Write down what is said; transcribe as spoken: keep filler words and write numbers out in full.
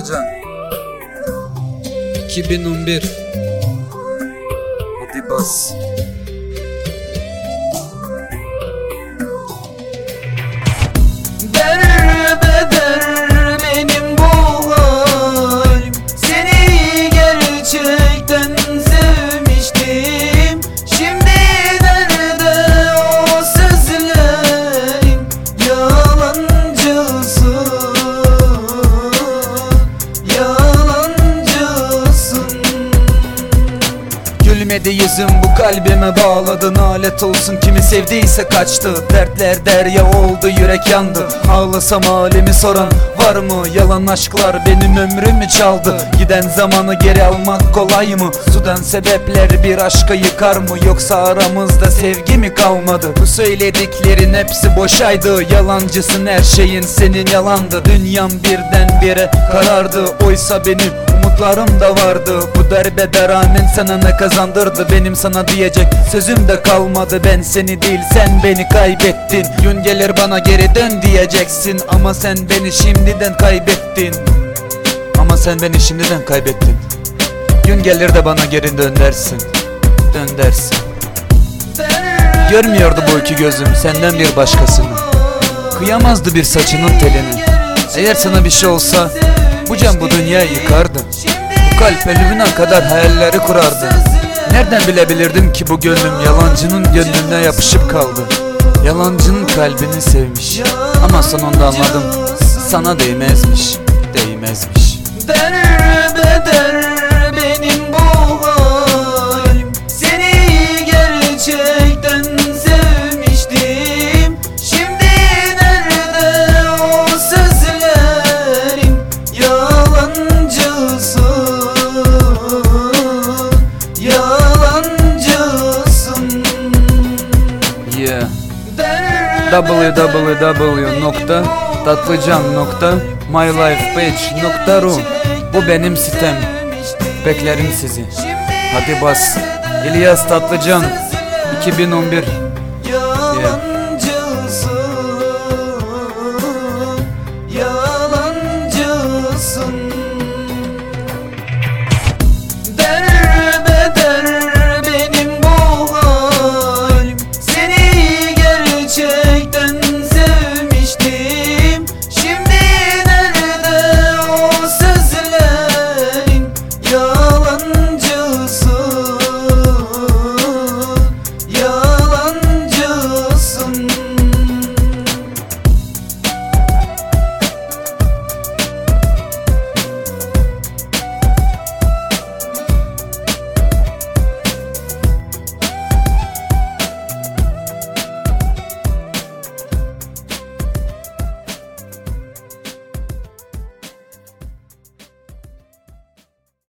Tatlıcan iki bin on bir. Hadi bas. Derbeder benim bu halim, seni gerçekten sevmiştim. Şimdi nerede o sözlerin, yalancısın, yalancısın. Gülmedi yüzüm, bu kalbime bağladın, alet olsun. Kimi sevdiyse kaçtı, dertler derya oldu, yürek yandı. Ağlasam halimi soran var mı? Yalan aşklar benim ömrümü çaldı. Giden zamanı geri almak kolay mı? Sudan sebepler bir aşkı yıkar mı? Yoksa aramızda sevgi mi kalmadı? Bu söylediklerin hepsi boşaydı. Yalancısın, her şeyin senin yalandı. Dünyam birdenbire karardı, oysa benim umutlarım da vardı. Bu derbede rağmen sana ne kazandırdı? Benim sana diyecek sözüm de kalmadı. Ben seni değil, sen beni kaybettin. Gün gelir bana geri dön diyeceksin, ama sen beni şimdiden kaybettin. Ama sen beni şimdiden kaybettin. Gün gelir de bana geri dön dersin, dön dersin. Görmüyordu bu iki gözüm senden bir başkasını. Kıyamazdı bir saçının telini. Eğer sana bir şey olsa bu can bu dünyayı yıkardı. Bu kalp ölümüne kadar hayalleri kurardı. Nereden bilebilirdim ki bu gönlüm yalancının gönlüne yapışıp kaldı. Yalancının kalbini sevmiş, ama sonunda anladım, sana değmezmiş, değmezmiş. Derbeder benim bu halim, seni gerçekten sevmiştim. Şimdi nerede o sözlerin, yalancısın, yalancısın. Yeah. w w w nokta tatlıcan nokta my life page nokta ru. Bu benim sitem. Beklerim sizi. Hadi bas. İlyas Tatlıcan iki bin on bir. Yeah.